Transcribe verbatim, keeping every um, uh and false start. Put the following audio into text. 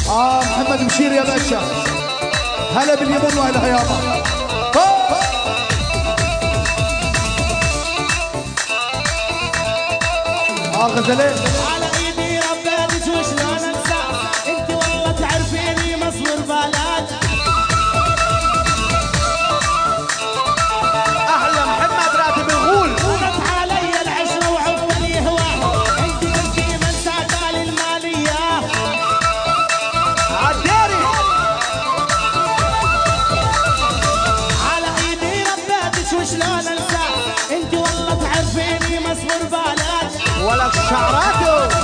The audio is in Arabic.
اه محمد بشير يا باشا، هلا باليمن واهلها يابا. اه غزلين على ايدي ربيتك وشلون انسى، انت والله تعرفيني مصور بلد. احلى محمد راتب الغول. مرت علي العشره وعقبالي هواه، انت قلتي من ساعتالي الماليه. عالديري على ايدي ربيتك وشلون انسى، انت والله تعرفيني مصور بلد. ولا شعراته